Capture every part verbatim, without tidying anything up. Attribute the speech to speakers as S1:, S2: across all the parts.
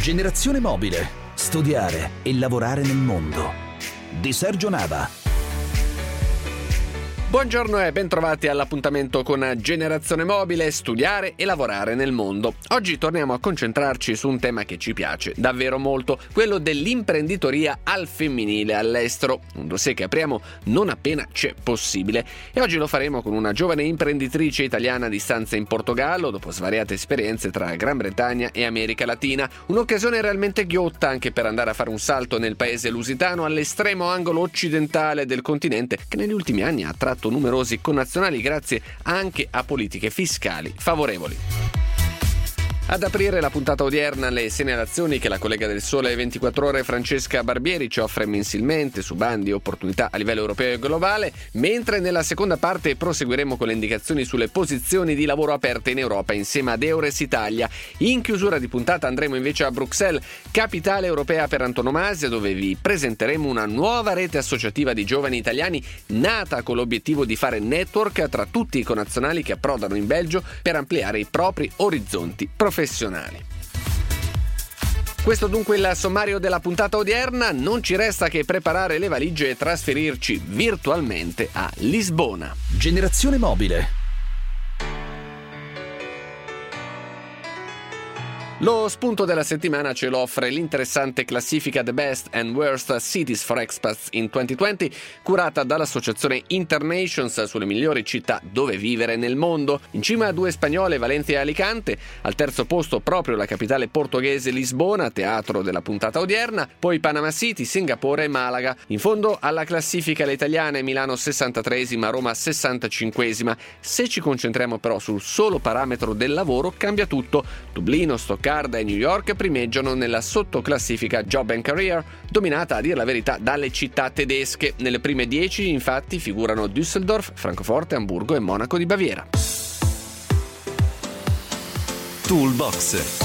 S1: Generazione mobile. Studiare e lavorare nel mondo. Di Sergio Nava.
S2: Buongiorno e bentrovati all'appuntamento con Generazione Mobile, studiare e lavorare nel mondo. Oggi torniamo a concentrarci su un tema che ci piace davvero molto, quello dell'imprenditoria al femminile all'estero, un dossier che apriamo non appena c'è possibile. E oggi lo faremo con una giovane imprenditrice italiana di stanza in Portogallo, dopo svariate esperienze tra Gran Bretagna e America Latina. Un'occasione realmente ghiotta anche per andare a fare un salto nel paese lusitano, all'estremo angolo occidentale del continente, che negli ultimi anni ha attratto numerosi connazionali grazie anche a politiche fiscali favorevoli. Ad aprire la puntata odierna le segnalazioni che la collega del Sole ventiquattro Ore Francesca Barbieri ci offre mensilmente su bandi e opportunità a livello europeo e globale, mentre nella seconda parte proseguiremo con le indicazioni sulle posizioni di lavoro aperte in Europa insieme ad Eures Italia. In chiusura di puntata andremo invece a Bruxelles, capitale europea per antonomasia, dove vi presenteremo una nuova rete associativa di giovani italiani nata con l'obiettivo di fare network tra tutti i connazionali che approdano in Belgio per ampliare i propri orizzonti professionali. Questo dunque il sommario della puntata odierna. Non ci resta che preparare le valigie e trasferirci virtualmente a Lisbona.
S1: Generazione mobile.
S2: Lo spunto della settimana ce lo offre l'interessante classifica The Best and Worst Cities for Expats in duemilaventi, curata dall'associazione Internations sulle migliori città dove vivere nel mondo. In cima a due spagnole, Valencia e Alicante, al terzo posto proprio la capitale portoghese Lisbona, teatro della puntata odierna, poi Panama City, Singapore e Malaga. In fondo alla classifica le italiane, Milano sessantatreesima, Roma sessantacinquesima. Se ci concentriamo però sul solo parametro del lavoro, cambia tutto. Dublino, Stoccarda e New York primeggiano nella sottoclassifica Job and Career, dominata a dir la verità dalle città tedesche. Nelle prime dieci infatti figurano Düsseldorf, Francoforte, Amburgo e Monaco di Baviera.
S1: Toolbox.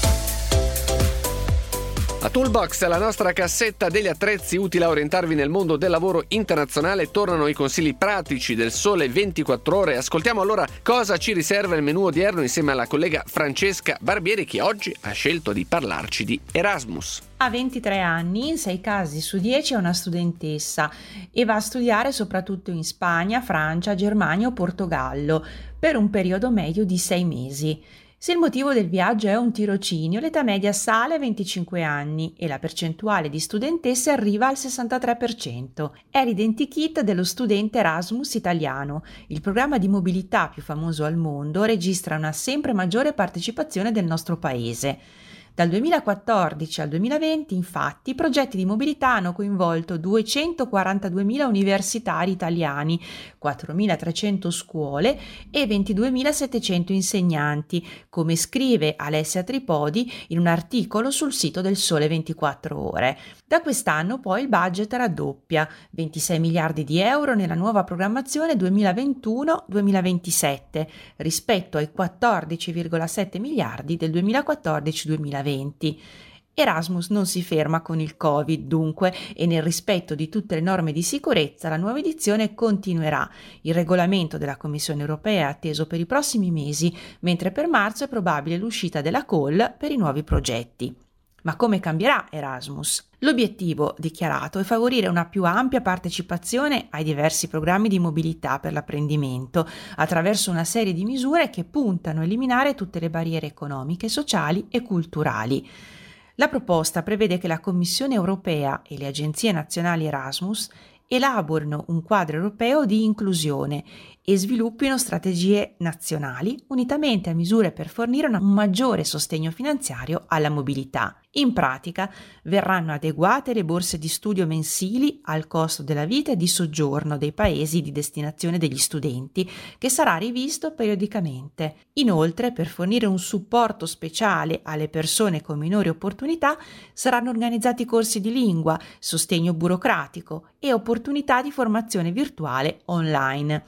S2: A Toolbox, la nostra cassetta degli attrezzi utili a orientarvi nel mondo del lavoro internazionale, tornano i consigli pratici del Sole ventiquattro Ore. Ascoltiamo allora cosa ci riserva il menù odierno insieme alla collega Francesca Barbieri, che oggi ha scelto di parlarci di Erasmus.
S3: Ha ventitré anni, in sei casi su dieci è una studentessa e va a studiare soprattutto in Spagna, Francia, Germania o Portogallo per un periodo medio di sei mesi. Se il motivo del viaggio è un tirocinio, l'età media sale a venticinque anni e la percentuale di studentesse arriva al sessantatré per cento. È l'identikit dello studente Erasmus italiano. Il programma di mobilità più famoso al mondo registra una sempre maggiore partecipazione del nostro paese. Dal duemilaquattordici al duemilaventi, infatti, i progetti di mobilità hanno coinvolto duecentoquarantaduemila universitari italiani, quattromilatrecento scuole e ventiduemilasettecento insegnanti, come scrive Alessia Tripodi in un articolo sul sito del Sole ventiquattro Ore. Da quest'anno poi il budget raddoppia, ventisei miliardi di euro nella nuova programmazione duemilaventuno duemilaventisette, rispetto ai quattordici virgola sette miliardi del duemilaquattordici duemilaventi. Erasmus non si ferma con il Covid, dunque, e nel rispetto di tutte le norme di sicurezza la nuova edizione continuerà. Il regolamento della Commissione europea è atteso per i prossimi mesi, mentre per marzo è probabile l'uscita della call per i nuovi progetti. Ma come cambierà Erasmus? L'obiettivo dichiarato è favorire una più ampia partecipazione ai diversi programmi di mobilità per l'apprendimento, attraverso una serie di misure che puntano a eliminare tutte le barriere economiche, sociali e culturali. La proposta prevede che la Commissione europea e le agenzie nazionali Erasmus elaborino un quadro europeo di inclusione e sviluppino strategie nazionali unitamente a misure per fornire un maggiore sostegno finanziario alla mobilità. In pratica verranno adeguate le borse di studio mensili al costo della vita e di soggiorno dei paesi di destinazione degli studenti, che sarà rivisto periodicamente. Inoltre, per fornire un supporto speciale alle persone con minori opportunità, saranno organizzati corsi di lingua, sostegno burocratico e opportunità di formazione virtuale online. Tra le novità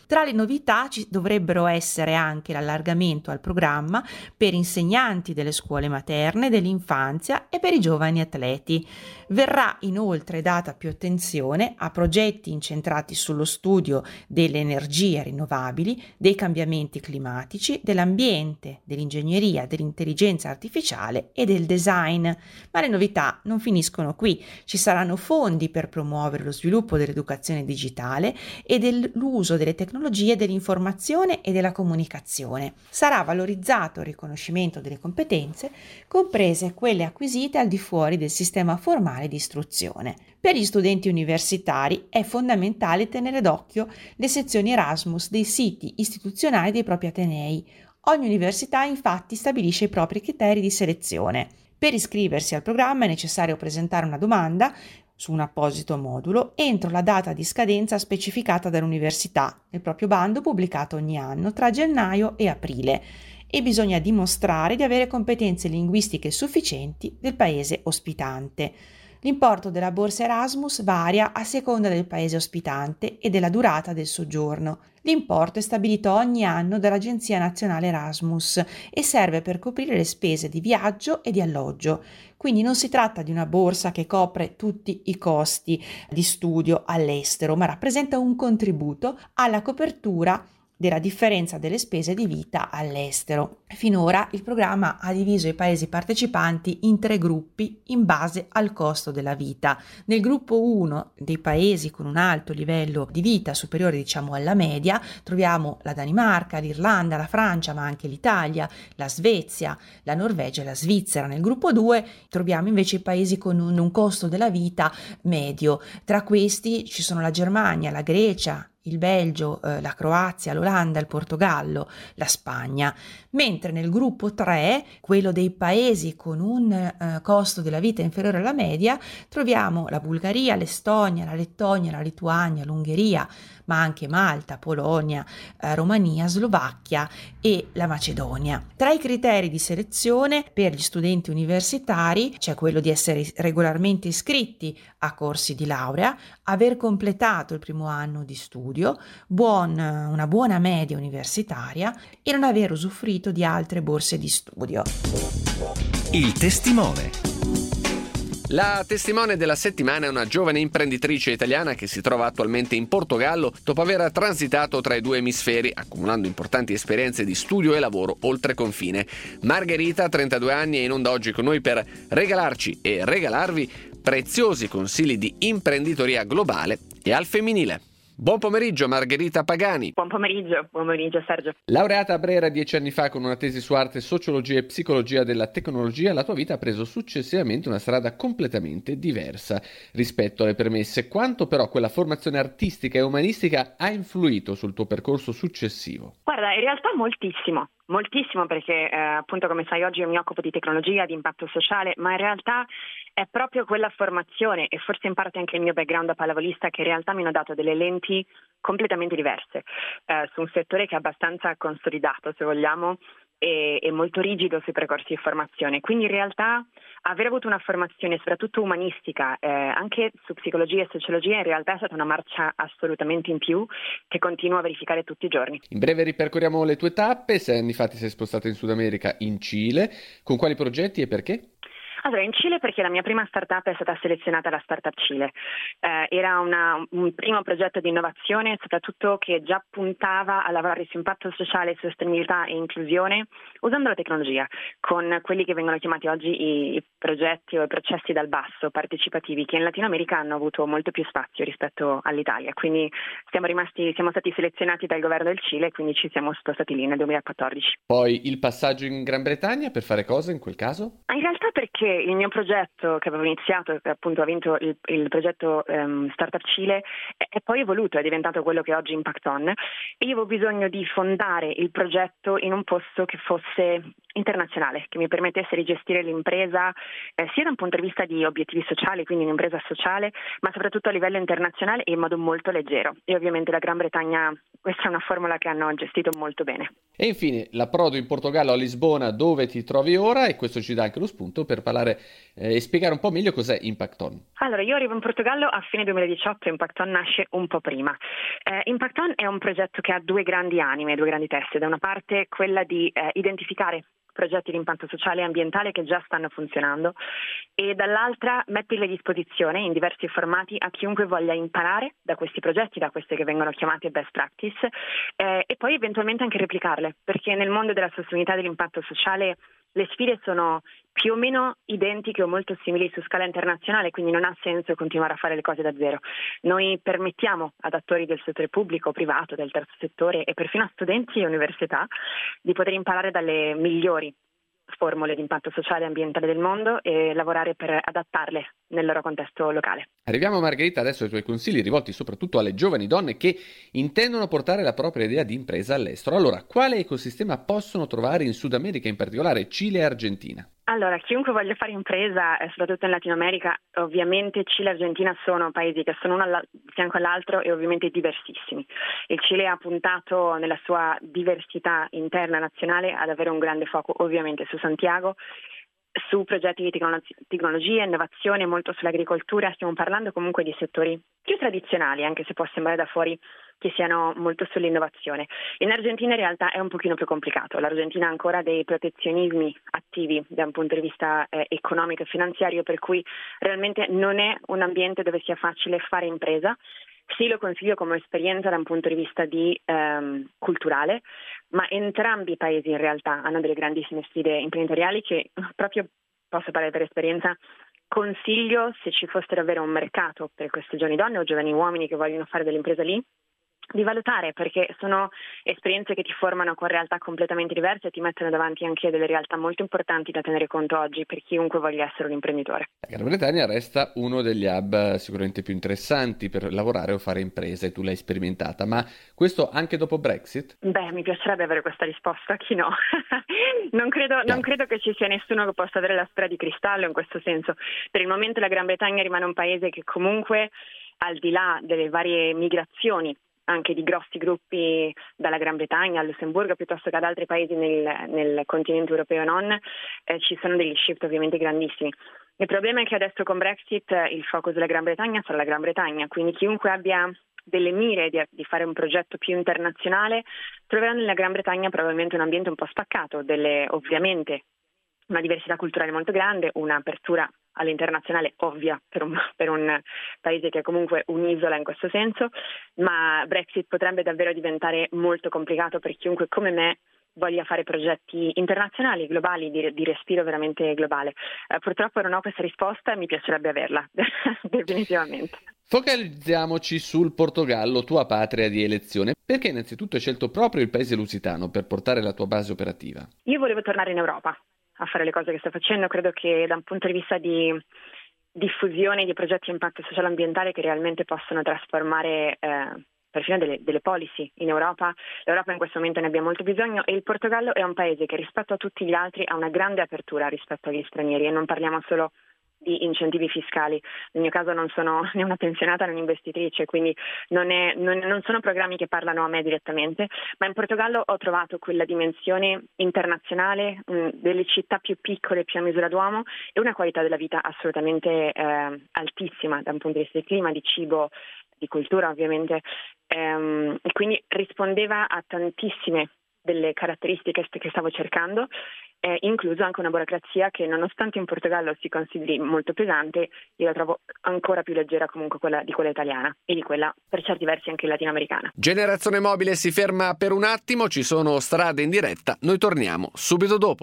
S3: novità ci dovrebbero essere anche l'allargamento al programma per insegnanti delle scuole materne, dell'infanzia e per i giovani atleti. Verrà inoltre data più attenzione a progetti incentrati sullo studio delle energie rinnovabili, dei cambiamenti climatici, dell'ambiente, dell'ingegneria, dell'intelligenza artificiale e del design. Ma le novità non finiscono qui. Ci saranno fondi per promuovere lo sviluppo dell'educazione digitale e dell'uso delle tecnologie dell'informazione e della comunicazione. Sarà valorizzato il riconoscimento delle competenze, comprese quelle acquisite al di fuori del sistema formale di istruzione. Per gli studenti universitari è fondamentale tenere d'occhio le sezioni Erasmus dei siti istituzionali dei propri atenei. Ogni università infatti stabilisce i propri criteri di selezione. Per iscriversi al programma è necessario presentare una domanda su un apposito modulo entro la data di scadenza specificata dall'università nel proprio bando pubblicato ogni anno tra gennaio e aprile, e bisogna dimostrare di avere competenze linguistiche sufficienti del paese ospitante. L'importo della borsa Erasmus varia a seconda del paese ospitante e della durata del soggiorno. L'importo è stabilito ogni anno dall'Agenzia Nazionale Erasmus e serve per coprire le spese di viaggio e di alloggio. Quindi non si tratta di una borsa che copre tutti i costi di studio all'estero, ma rappresenta un contributo alla copertura della differenza delle spese di vita all'estero. Finora il programma ha diviso i paesi partecipanti in tre gruppi in base al costo della vita. Nel gruppo uno, dei paesi con un alto livello di vita superiore diciamo alla media, troviamo la Danimarca, l'Irlanda, la Francia, ma anche l'Italia, la Svezia, la Norvegia e la Svizzera. Nel gruppo due troviamo invece i paesi con un, un costo della vita medio. Tra questi ci sono la Germania, la Grecia, il Belgio, eh, la Croazia, l'Olanda, il Portogallo, la Spagna, mentre nel gruppo tre, quello dei paesi con un eh, costo della vita inferiore alla media, troviamo la Bulgaria, l'Estonia, la Lettonia, la Lituania, l'Ungheria, ma anche Malta, Polonia, eh, Romania, Slovacchia e la Macedonia. Tra i criteri di selezione per gli studenti universitari c'è quello di essere regolarmente iscritti a corsi di laurea, aver completato il primo anno di studio, buon, una buona media universitaria e non aver usufruito di altre borse di studio.
S1: Il testimone.
S2: La testimone della settimana è una giovane imprenditrice italiana che si trova attualmente in Portogallo dopo aver transitato tra i due emisferi, accumulando importanti esperienze di studio e lavoro oltre confine. Margherita, trentadue anni, è in onda oggi con noi per regalarci e regalarvi preziosi consigli di imprenditoria globale e al femminile. Buon pomeriggio Margherita Pagani.
S4: Buon pomeriggio, buon pomeriggio Sergio.
S2: Laureata a Brera dieci anni fa con una tesi su arte, sociologia e psicologia della tecnologia, la tua vita ha preso successivamente una strada completamente diversa rispetto alle premesse. Quanto però quella formazione artistica e umanistica ha influito sul tuo percorso successivo?
S4: Guarda, in realtà moltissimo. Moltissimo perché eh, appunto come sai oggi io mi occupo di tecnologia, di impatto sociale, ma in realtà è proprio quella formazione e forse in parte anche il mio background da pallavolista che in realtà mi hanno dato delle lenti completamente diverse eh, su un settore che è abbastanza consolidato se vogliamo e, e molto rigido sui percorsi di formazione. Quindi in realtà aver avuto una formazione soprattutto umanistica eh, anche su psicologia e sociologia in realtà è stata una marcia assolutamente in più che continuo a verificare tutti i giorni.
S2: In breve ripercorriamo le tue tappe. Sei anni fa ti sei spostata in Sud America, in Cile. Con quali progetti e perché?
S4: Allora, in Cile perché la mia prima startup è stata selezionata alla Startup Cile. Eh, era una, un primo progetto di innovazione, soprattutto che già puntava a lavorare su impatto sociale, sostenibilità e inclusione usando la tecnologia, con quelli che vengono chiamati oggi i, i progetti o i processi dal basso, partecipativi, che in Latino America hanno avuto molto più spazio rispetto all'Italia. Quindi siamo rimasti, siamo stati selezionati dal governo del Cile e quindi ci siamo spostati lì nel duemilaquattordici.
S2: Poi il passaggio in Gran Bretagna per fare cosa in quel caso?
S4: In realtà perché il mio progetto che avevo iniziato, che appunto ha vinto il, il progetto um, Startup Cile, è, è poi evoluto, è diventato quello che è oggi Impact On, e io avevo bisogno di fondare il progetto in un posto che fosse internazionale, che mi permettesse di gestire l'impresa eh, sia da un punto di vista di obiettivi sociali, quindi un'impresa sociale, ma soprattutto a livello internazionale e in modo molto leggero. E ovviamente la Gran Bretagna, questa è una formula che hanno gestito molto bene.
S2: E infine l'approdo in Portogallo, a Lisbona, dove ti trovi ora, e questo ci dà anche lo spunto per parlare eh, e spiegare un po' meglio cos'è Impact On.
S4: Allora, io arrivo in Portogallo a fine duemiladiciotto, Impact On nasce un po' prima. Eh, Impact On è un progetto che ha due grandi anime, due grandi teste. Da una parte quella di eh, identificare progetti di impatto sociale e ambientale che già stanno funzionando e dall'altra metterli a disposizione in diversi formati a chiunque voglia imparare da questi progetti, da queste che vengono chiamate best practice eh, e poi eventualmente anche replicarle, perché nel mondo della sostenibilità e dell'impatto sociale le sfide sono più o meno identiche o molto simili su scala internazionale, quindi non ha senso continuare a fare le cose da zero. Noi permettiamo ad attori del settore pubblico, privato, del terzo settore e perfino a studenti e università di poter imparare dalle migliori formule di impatto sociale e ambientale del mondo e lavorare per adattarle nel loro contesto locale.
S2: Arriviamo, Margherita, adesso ai tuoi consigli rivolti soprattutto alle giovani donne che intendono portare la propria idea di impresa all'estero. Allora, quale ecosistema possono trovare in Sud America, in particolare Cile e Argentina?
S4: Allora, chiunque voglia fare impresa, soprattutto in Latino America, ovviamente Cile e Argentina sono paesi che sono uno al fianco all'altro e ovviamente diversissimi. Il Cile ha puntato nella sua diversità interna nazionale ad avere un grande fuoco ovviamente su Santiago, su progetti di tecno- tecnologia, innovazione, molto sull'agricoltura. Stiamo parlando comunque di settori più tradizionali, anche se può sembrare da fuori che siano molto sull'innovazione. In Argentina in realtà è un pochino più complicato. L'Argentina ha ancora dei protezionismi attivi da un punto di vista eh, economico e finanziario, per cui realmente non è un ambiente dove sia facile fare impresa. Sì, lo consiglio come esperienza da un punto di vista di ehm, culturale, ma entrambi i paesi in realtà hanno delle grandissime sfide imprenditoriali che proprio, posso parlare per esperienza, consiglio, se ci fosse davvero un mercato per queste giovani donne o giovani uomini che vogliono fare dell'impresa lì, di valutare, perché sono esperienze che ti formano con realtà completamente diverse e ti mettono davanti anche delle realtà molto importanti da tenere conto oggi per chiunque voglia essere un imprenditore.
S2: La Gran Bretagna resta uno degli hub sicuramente più interessanti per lavorare o fare imprese, e tu l'hai sperimentata, ma questo anche dopo Brexit?
S4: Beh, mi piacerebbe avere questa risposta, chi no? non, credo, non credo che ci sia nessuno che possa avere la sfera di cristallo in questo senso. Per il momento la Gran Bretagna rimane un paese che comunque, al di là delle varie migrazioni anche di grossi gruppi dalla Gran Bretagna al Lussemburgo piuttosto che ad altri paesi nel, nel continente europeo e non, eh, ci sono degli shift ovviamente grandissimi. Il problema è che adesso con Brexit eh, il focus della Gran Bretagna sarà la Gran Bretagna, quindi chiunque abbia delle mire di, di fare un progetto più internazionale troverà nella Gran Bretagna probabilmente un ambiente un po' spaccato, delle ovviamente una diversità culturale molto grande, un'apertura all'internazionale ovvia per un, per un paese che è comunque un'isola in questo senso, ma Brexit potrebbe davvero diventare molto complicato per chiunque come me voglia fare progetti internazionali, globali, di, di respiro veramente globale. Eh, purtroppo non ho questa risposta e mi piacerebbe averla, definitivamente.
S2: Focalizziamoci sul Portogallo, tua patria di elezione. Perché innanzitutto hai scelto proprio il paese lusitano per portare la tua base operativa?
S4: Io volevo tornare in Europa a fare le cose che sto facendo. Credo che da un punto di vista di diffusione di progetti di impatto sociale e ambientale che realmente possono trasformare eh, perfino delle, delle policy in Europa, l'Europa in questo momento ne abbia molto bisogno e il Portogallo è un paese che rispetto a tutti gli altri ha una grande apertura rispetto agli stranieri e non parliamo solo di incentivi fiscali. Nel mio caso non sono né una pensionata né un'investitrice, quindi non, è, non, non sono programmi che parlano a me direttamente, ma in Portogallo ho trovato quella dimensione internazionale mh, delle città più piccole, più a misura d'uomo e una qualità della vita assolutamente eh, altissima da un punto di vista di clima, di cibo, di cultura ovviamente, ehm, e quindi rispondeva a tantissime delle caratteristiche che stavo cercando, eh, incluso anche una burocrazia che nonostante in Portogallo si consideri molto pesante, io la trovo ancora più leggera comunque quella di quella italiana e di quella per certi versi anche latinoamericana.
S2: Generazione Mobile si ferma per un attimo, ci sono strade in diretta, noi torniamo subito dopo.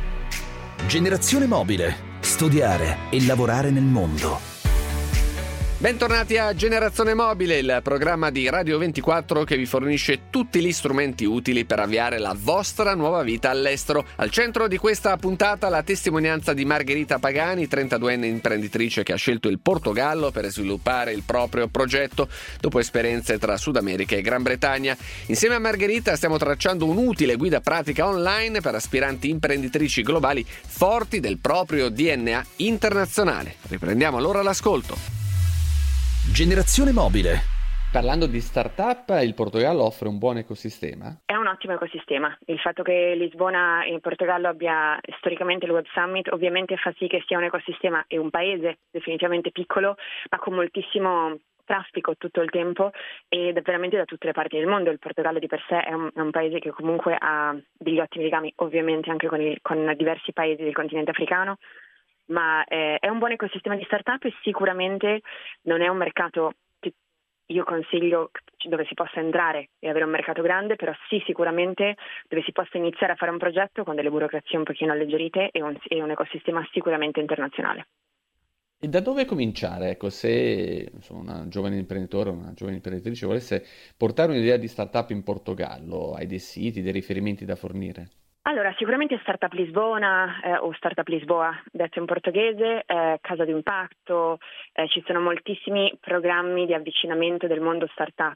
S1: Generazione Mobile. Studiare e lavorare nel mondo.
S2: Bentornati a Generazione Mobile, il programma di Radio ventiquattro che vi fornisce tutti gli strumenti utili per avviare la vostra nuova vita all'estero. Al centro di questa puntata la testimonianza di Margherita Pagani, trentaduenne imprenditrice che ha scelto il Portogallo per sviluppare il proprio progetto dopo esperienze tra Sud America e Gran Bretagna. Insieme a Margherita stiamo tracciando un'utile guida pratica online per aspiranti imprenditrici globali forti del proprio D N A internazionale. Riprendiamo allora l'ascolto.
S1: Generazione Mobile.
S2: Parlando di startup, il Portogallo offre un buon ecosistema?
S4: È un ottimo ecosistema. Il fatto che Lisbona in Portogallo abbia storicamente il Web Summit ovviamente fa sì che sia un ecosistema e un paese definitivamente piccolo, ma con moltissimo traffico tutto il tempo ed veramente da tutte le parti del mondo. Il Portogallo di per sé è un, è un paese che comunque ha degli ottimi legami, ovviamente anche con, il, con diversi paesi del continente africano, ma eh, è un buon ecosistema di startup e sicuramente non è un mercato che io consiglio dove si possa entrare e avere un mercato grande, però sì sicuramente dove si possa iniziare a fare un progetto con delle burocrazie un pochino alleggerite e un, e un ecosistema sicuramente internazionale.
S2: E da dove cominciare? Ecco, se insomma, una giovane imprenditore o una giovane imprenditrice volesse portare un'idea di startup in Portogallo, hai dei siti, dei riferimenti da fornire?
S4: Allora, sicuramente Startup Lisbona eh, o Startup Lisboa, detto in portoghese, eh, Casa d'Impatto, eh, ci sono moltissimi programmi di avvicinamento del mondo startup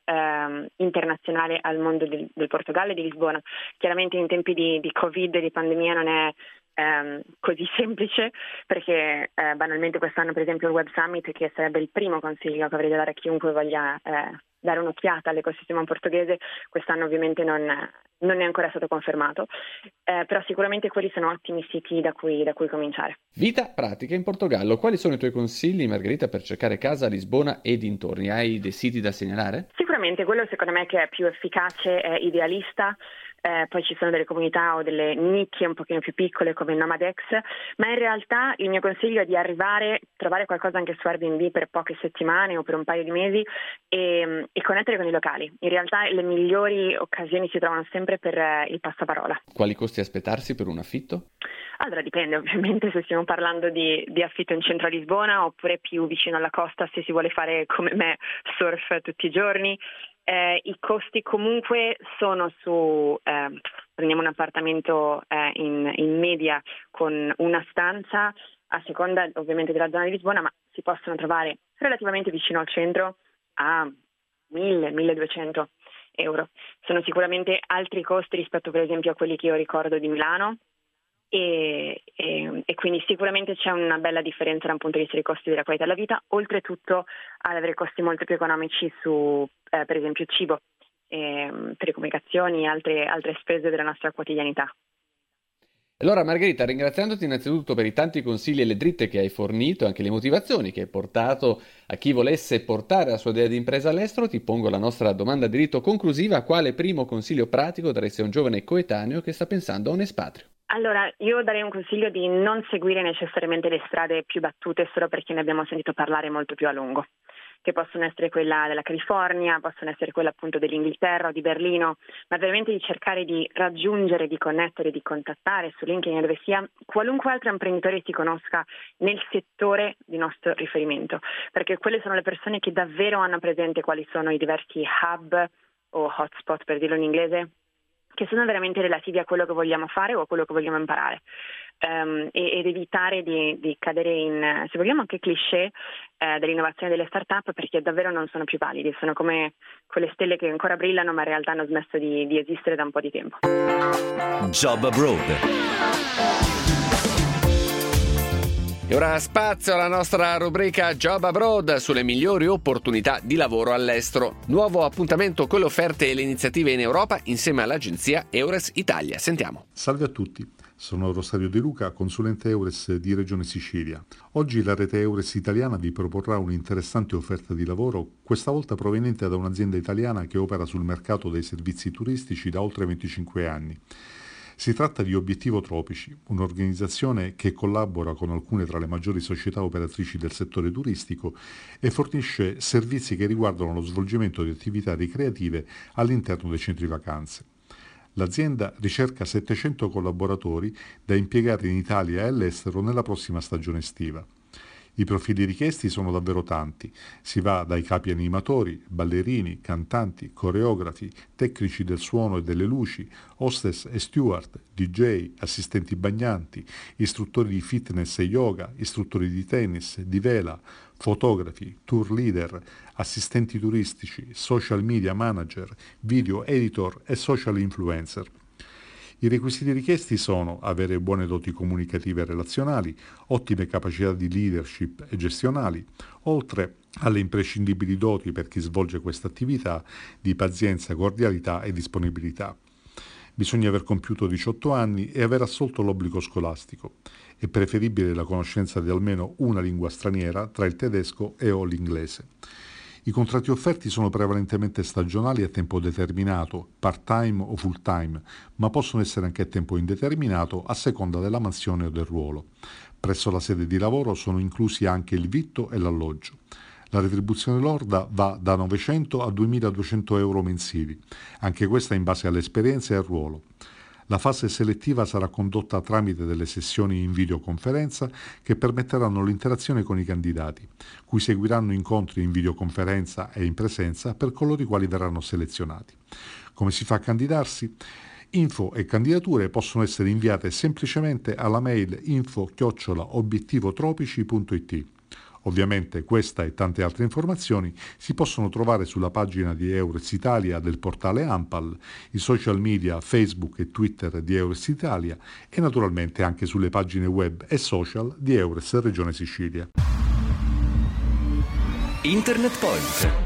S4: eh, internazionale al mondo del, del Portogallo e di Lisbona. Chiaramente in tempi di, di Covid e di pandemia non è ehm, così semplice perché eh, banalmente quest'anno per esempio il Web Summit, che sarebbe il primo consiglio che avrei da dare a chiunque voglia eh, dare un'occhiata all'ecosistema portoghese, quest'anno ovviamente non, non è ancora stato confermato, eh, però sicuramente quelli sono ottimi siti da cui, da cui cominciare.
S2: Vita pratica in Portogallo, quali sono i tuoi consigli, Margherita, per cercare casa a Lisbona e dintorni? Hai dei siti da segnalare?
S4: Sicuramente quello secondo me che è più efficace è Idealista. Eh, poi ci sono delle comunità o delle nicchie un pochino più piccole come Nomadex, ma in realtà il mio consiglio è di arrivare, trovare qualcosa anche su Airbnb per poche settimane o per un paio di mesi e, e connettere con i locali. In realtà le migliori occasioni si trovano sempre per eh, il passaparola.
S2: Quali costi aspettarsi per un affitto?
S4: Allora dipende ovviamente se stiamo parlando di, di affitto in centro a Lisbona oppure più vicino alla costa se si vuole fare come me surf tutti i giorni. Eh, I costi comunque sono su, eh, prendiamo un appartamento eh, in, in media con una stanza, a seconda ovviamente della zona di Lisbona, ma si possono trovare relativamente vicino al centro a mille milleduecento euro. Sono sicuramente altri costi rispetto per esempio a quelli che io ricordo di Milano. E, e, e quindi sicuramente c'è una bella differenza da un punto di vista dei costi della qualità della vita, oltretutto ad avere costi molto più economici su eh, per esempio cibo, eh, telecomunicazioni e altre, altre spese della nostra quotidianità.
S2: Allora Margherita, ringraziandoti innanzitutto per i tanti consigli e le dritte che hai fornito e anche le motivazioni che hai portato a chi volesse portare la sua idea di impresa all'estero, ti pongo la nostra domanda di rito conclusiva: quale primo consiglio pratico daresti a un giovane coetaneo che sta pensando a un espatrio?
S4: Allora, io darei un consiglio di non seguire necessariamente le strade più battute solo perché ne abbiamo sentito parlare molto più a lungo, che possono essere quella della California, possono essere quella appunto dell'Inghilterra o di Berlino, ma veramente di cercare di raggiungere, di connettere, di contattare su LinkedIn dove sia qualunque altro imprenditore si conosca nel settore di nostro riferimento, perché quelle sono le persone che davvero hanno presente quali sono i diversi hub o hotspot, per dirlo in inglese, che sono veramente relativi a quello che vogliamo fare o a quello che vogliamo imparare, um, e, ed evitare di, di cadere in, se vogliamo, anche cliché eh, dell'innovazione delle start-up, perché davvero non sono più validi, sono come quelle stelle che ancora brillano ma in realtà hanno smesso di, di esistere da un po' di tempo.
S1: Job Abroad.
S2: E ora spazio alla nostra rubrica Job Abroad sulle migliori opportunità di lavoro all'estero. Nuovo appuntamento con le offerte e le iniziative in Europa insieme all'agenzia Eures Italia. Sentiamo.
S5: Salve a tutti, sono Rosario De Luca, consulente Eures di Regione Sicilia. Oggi la rete Eures italiana vi proporrà un'interessante offerta di lavoro, questa volta proveniente da un'azienda italiana che opera sul mercato dei servizi turistici da oltre venticinque anni. Si tratta di Obiettivo Tropici, un'organizzazione che collabora con alcune tra le maggiori società operatrici del settore turistico e fornisce servizi che riguardano lo svolgimento di attività ricreative all'interno dei centri vacanze. L'azienda ricerca settecento collaboratori da impiegare in Italia e all'estero nella prossima stagione estiva. I profili richiesti sono davvero tanti, si va dai capi animatori, ballerini, cantanti, coreografi, tecnici del suono e delle luci, hostess e steward, D J, assistenti bagnanti, istruttori di fitness e yoga, istruttori di tennis, di vela, fotografi, tour leader, assistenti turistici, social media manager, video editor e social influencer. I requisiti richiesti sono avere buone doti comunicative e relazionali, ottime capacità di leadership e gestionali, oltre alle imprescindibili doti per chi svolge questa attività di pazienza, cordialità e disponibilità. Bisogna aver compiuto diciotto anni e aver assolto l'obbligo scolastico. È preferibile la conoscenza di almeno una lingua straniera tra il tedesco e o l'inglese. I contratti offerti sono prevalentemente stagionali a tempo determinato, part-time o full-time, ma possono essere anche a tempo indeterminato a seconda della mansione o del ruolo. Presso la sede di lavoro sono inclusi anche il vitto e l'alloggio. La retribuzione lorda va da novecento a duemiladuecento euro mensili, anche questa in base all'esperienza e al ruolo. La fase selettiva sarà condotta tramite delle sessioni in videoconferenza che permetteranno l'interazione con i candidati, cui seguiranno incontri in videoconferenza e in presenza per coloro i quali verranno selezionati. Come si fa a candidarsi? Info e candidature possono essere inviate semplicemente alla mail info chiocciola obiettivotropici punto it. Ovviamente questa e tante altre informazioni si possono trovare sulla pagina di Eures Italia del portale ANPAL, i social media Facebook e Twitter di Eures Italia e naturalmente anche sulle pagine web e social di Eures Regione Sicilia.
S1: Internet Point.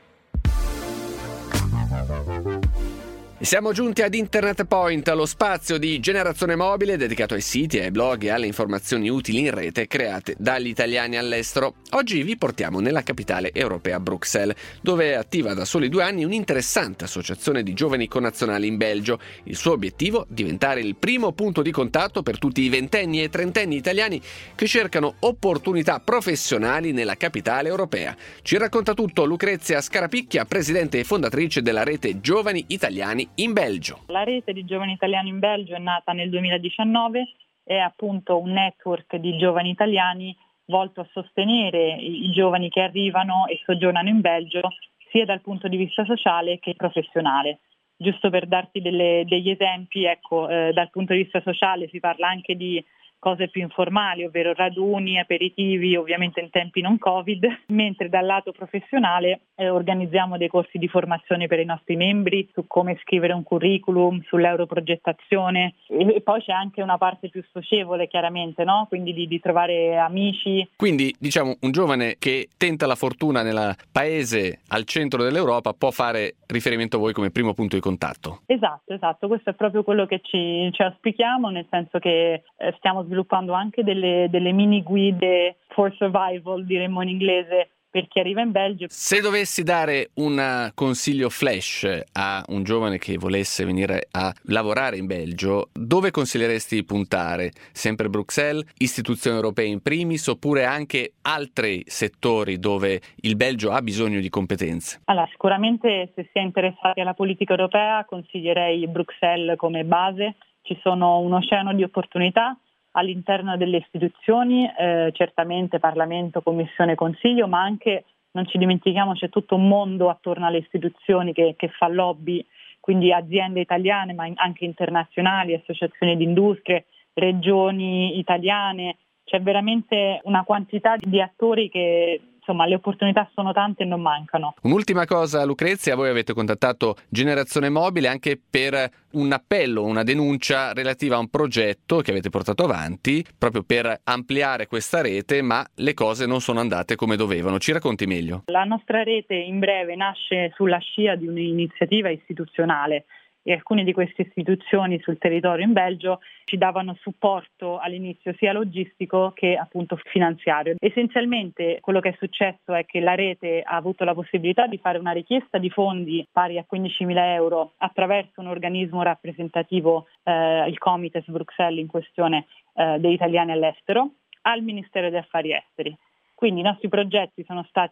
S2: Siamo giunti ad Internet Point, lo spazio di Generazione Mobile dedicato ai siti, ai blog e alle informazioni utili in rete create dagli italiani all'estero. Oggi vi portiamo nella capitale europea Bruxelles, dove è attiva da soli due anni un'interessante associazione di giovani connazionali in Belgio. Il suo obiettivo? Diventare il primo punto di contatto per tutti i ventenni e trentenni italiani che cercano opportunità professionali nella capitale europea. Ci racconta tutto Lucrezia Scarapicchia, presidente e fondatrice della rete Giovani Italiani in Belgio.
S6: La rete di Giovani Italiani in Belgio è nata nel duemiladiciannove, è appunto un network di giovani italiani volto a sostenere i giovani che arrivano e soggiornano in Belgio sia dal punto di vista sociale che professionale. Giusto per darti delle, degli esempi, ecco, eh, dal punto di vista sociale si parla anche di cose più informali, ovvero raduni, aperitivi, ovviamente in tempi non Covid, mentre dal lato professionale eh, organizziamo dei corsi di formazione per i nostri membri su come scrivere un curriculum, sull'europrogettazione e, e poi c'è anche una parte più socievole chiaramente, no? Quindi di, di trovare amici.
S2: Quindi diciamo un giovane che tenta la fortuna nel paese al centro dell'Europa può fare riferimento a voi come primo punto di contatto.
S6: Esatto, esatto, questo è proprio quello che ci, ci auspichiamo, nel senso che eh, stiamo sviluppando anche delle, delle mini guide for survival, diremmo in inglese, per chi arriva in Belgio.
S2: Se dovessi dare un consiglio flash a un giovane che volesse venire a lavorare in Belgio, dove consiglieresti di puntare? Sempre Bruxelles, istituzioni europee in primis, oppure anche altri settori dove il Belgio ha bisogno di competenze?
S6: Allora, sicuramente se si è interessati alla politica europea consiglierei Bruxelles come base. Ci sono un oceano di opportunità all'interno delle istituzioni, eh, certamente Parlamento, Commissione, Consiglio, ma anche, non ci dimentichiamo, c'è tutto un mondo attorno alle istituzioni che, che fa lobby, quindi aziende italiane ma anche internazionali, associazioni di industrie, regioni italiane, c'è veramente una quantità di attori che insomma le opportunità sono tante e non mancano.
S2: Un'ultima cosa Lucrezia, voi avete contattato Generazione Mobile anche per un appello, una denuncia relativa a un progetto che avete portato avanti proprio per ampliare questa rete, ma le cose non sono andate come dovevano. Ci racconti meglio?
S6: La nostra rete in breve nasce sulla scia di un'iniziativa istituzionale e alcune di queste istituzioni sul territorio in Belgio ci davano supporto all'inizio sia logistico che appunto finanziario. Essenzialmente quello che è successo è che la rete ha avuto la possibilità di fare una richiesta di fondi pari a quindicimila euro attraverso un organismo rappresentativo, eh, il Comites Bruxelles in questione eh, degli italiani all'estero, al Ministero degli Affari Esteri. Quindi i nostri progetti sono stati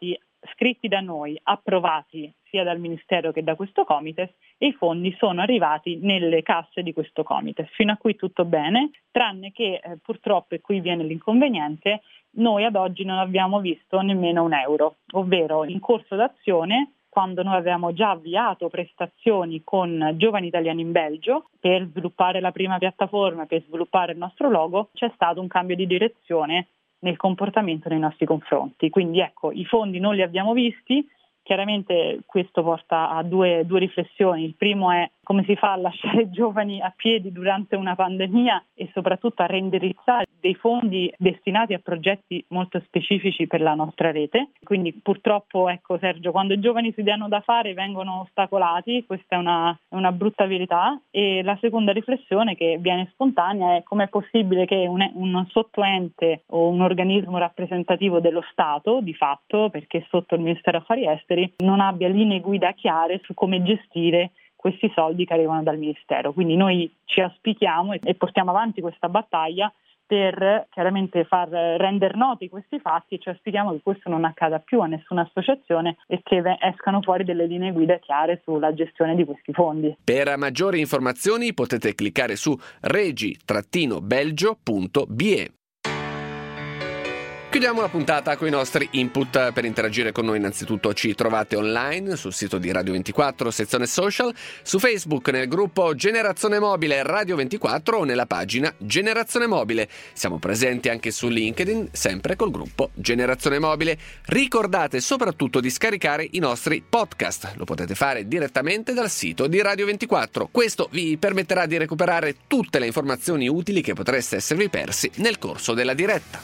S6: scritti da noi, approvati sia dal Ministero che da questo Comites, e i fondi sono arrivati nelle casse di questo Comites. Fino a qui tutto bene, tranne che eh, purtroppo, e qui viene l'inconveniente, noi ad oggi non abbiamo visto nemmeno un euro, ovvero in corso d'azione, quando noi avevamo già avviato prestazioni con Giovani Italiani in Belgio per sviluppare la prima piattaforma, per sviluppare il nostro logo, c'è stato un cambio di direzione nel comportamento nei nostri confronti. Quindi ecco, i fondi non li abbiamo visti. Chiaramente questo porta a due, due riflessioni. Il primo è come si fa a lasciare i giovani a piedi durante una pandemia e soprattutto a reindirizzare dei fondi destinati a progetti molto specifici per la nostra rete. Quindi purtroppo, ecco Sergio, quando i giovani si danno da fare vengono ostacolati, questa è una, una brutta verità. E la seconda riflessione che viene spontanea è com'è possibile che un, un sottoente o un organismo rappresentativo dello Stato, di fatto, perché sotto il Ministero Affari Esteri, non abbia linee guida chiare su come gestire questi soldi che arrivano dal Ministero. Quindi noi ci auspichiamo e portiamo avanti questa battaglia per chiaramente far rendere noti questi fatti, e ci auspichiamo che questo non accada più a nessuna associazione e che escano fuori delle linee guida chiare sulla gestione di questi fondi.
S2: Per maggiori informazioni potete cliccare su regi belgio punto b e. Chiudiamo la puntata con i nostri input. Per interagire con noi innanzitutto ci trovate online sul sito di Radio ventiquattro, sezione social, su Facebook nel gruppo Generazione Mobile Radio ventiquattro o nella pagina Generazione Mobile. Siamo presenti anche su LinkedIn, sempre col gruppo Generazione Mobile. Ricordate soprattutto di scaricare i nostri podcast. Lo potete fare direttamente dal sito di Radio ventiquattro. Questo vi permetterà di recuperare tutte le informazioni utili che potreste esservi persi nel corso della diretta.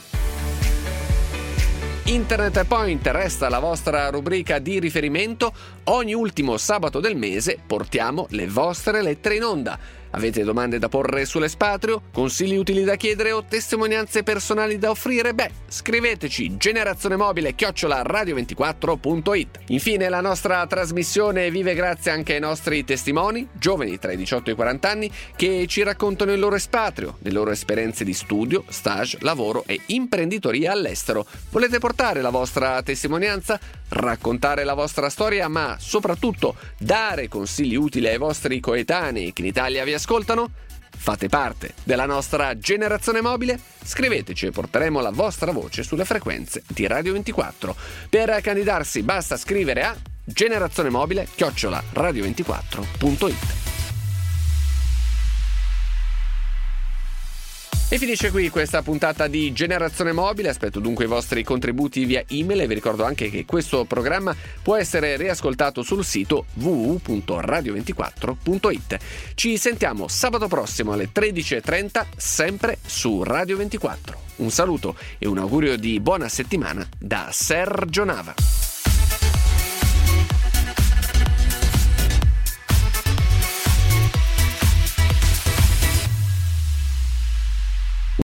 S2: Internet Point resta la vostra rubrica di riferimento. Ogni ultimo sabato del mese portiamo le vostre lettere in onda. Avete domande da porre sull'espatrio, consigli utili da chiedere o testimonianze personali da offrire? Beh, scriveteci generazionemobile chiocciola radio ventiquattro punto it. Infine la nostra trasmissione vive grazie anche ai nostri testimoni, giovani tra i diciotto e i quaranta anni, che ci raccontano il loro espatrio, le loro esperienze di studio, stage, lavoro e imprenditoria all'estero. Volete portare la vostra testimonianza? Raccontare la vostra storia, ma soprattutto dare consigli utili ai vostri coetanei che in Italia vi ascoltano? Fate parte della nostra generazione mobile? Scriveteci e porteremo la vostra voce sulle frequenze di Radio ventiquattro. Per candidarsi basta scrivere a generazionemobile chiocciola radio ventiquattro punto it. E finisce qui questa puntata di Generazione Mobile. Aspetto dunque i vostri contributi via email e vi ricordo anche che questo programma può essere riascoltato sul sito w w w punto radio ventiquattro punto it. Ci sentiamo sabato prossimo alle tredici e trenta, sempre su Radio ventiquattro. Un saluto e un augurio di buona settimana da Sergio Nava.